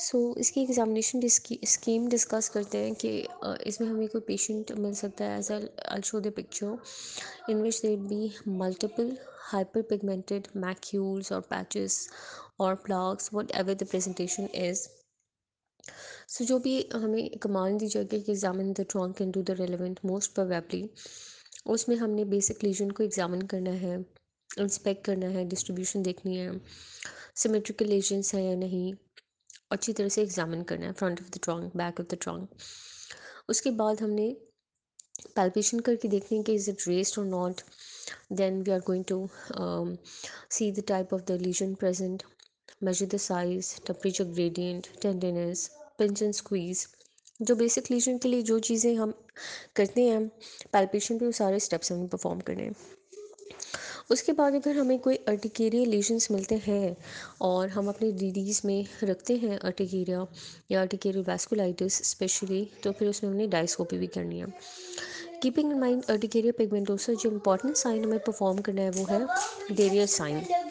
इसकी examination scheme discuss करते हैं कि इसमें हमें कोई पेशेंट मिल सकता है as I show the picture in which there be multiple hyper pigmented macules or patches or plaques whatever the presentation is. जो भी हमें कमांड दी जाएगी कि examine the trunk into the relevant most probably उसमें हमने बेसिक लीजन को examine करना है, इंस्पेक्ट करना है, डिस्ट्रीब्यूशन देखनी है, सिमेट्रिकल लीजन्स हैं या नहीं, अच्छी तरह से एग्जामिन करना है front of the trunk, back of the trunk. उसके बाद हमने पैल्पेशन करके देखनी है कि इज़ इट रेस्ड और not. Then we are going to see the type of the lesion present, measure the size, temperature gradient, tenderness, pinch and squeeze। जो basic lesion के लिए जो चीज़ें हम करते हैं पैल्पेशन पे, वो सारे स्टेप्स हमें परफॉर्म करने हैं। उसके बाद अगर हमें कोई अर्टिकेरियल लीजन्स मिलते हैं और हम अपने डीडीज़ में रखते हैं अर्टिकेरिया या अर्टिकेरियल वैस्कुलाइटिस स्पेशली, तो फिर उसमें हमने डायस्कोपी भी करनी है। Keeping in mind urticaria pigmentosa जो इंपॉर्टेंट साइन हमें परफॉर्म करना है वो है डेरियर साइन।